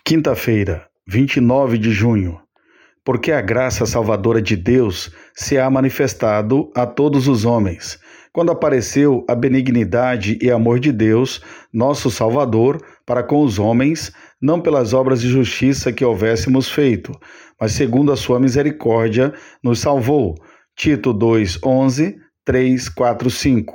Quinta-feira, 29 de junho. Porque a graça salvadora de Deus se há manifestado a todos os homens, quando apareceu a benignidade e amor de Deus, nosso Salvador, para com os homens, não pelas obras de justiça que houvéssemos feito, mas segundo a sua misericórdia, nos salvou. Tito 2:11, 3, 4, 5.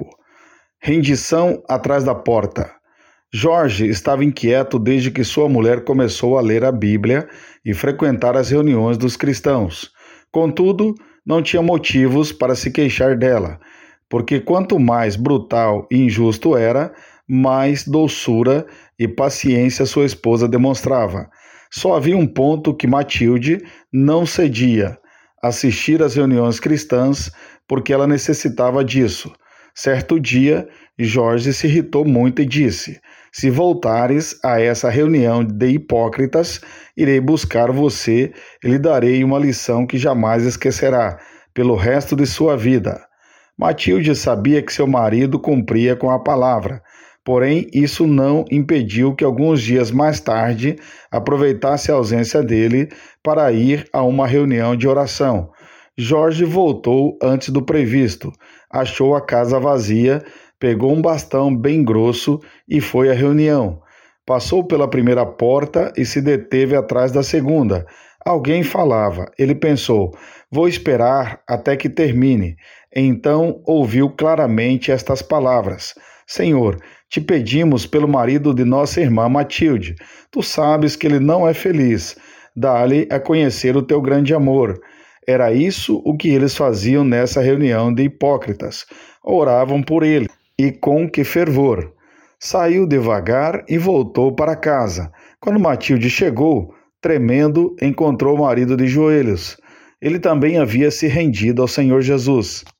Rendição atrás da porta. Jorge estava inquieto desde que sua mulher começou a ler a Bíblia e frequentar as reuniões dos cristãos. Contudo, não tinha motivos para se queixar dela, porque quanto mais brutal e injusto era, mais doçura e paciência sua esposa demonstrava. Só havia um ponto que Matilde não cedia: assistir às reuniões cristãs, porque ela necessitava disso. Certo dia, Jorge se irritou muito e disse: se voltares a essa reunião de hipócritas, irei buscar você e lhe darei uma lição que jamais esquecerá, pelo resto de sua vida. Matilde sabia que seu marido cumpria com a palavra, porém isso não impediu que alguns dias mais tarde aproveitasse a ausência dele para ir a uma reunião de oração. Jorge voltou antes do previsto, achou a casa vazia, pegou um bastão bem grosso e foi à reunião. Passou pela primeira porta e se deteve atrás da segunda. Alguém falava. Ele pensou: vou esperar até que termine. Então ouviu claramente estas palavras: Senhor, te pedimos pelo marido de nossa irmã Matilde. Tu sabes que ele não é feliz. Dá-lhe a conhecer o teu grande amor. Era isso o que eles faziam nessa reunião de hipócritas. Oravam por ele, e com que fervor. Saiu devagar e voltou para casa. Quando Matilde chegou, tremendo, encontrou o marido de joelhos. Ele também havia se rendido ao Senhor Jesus.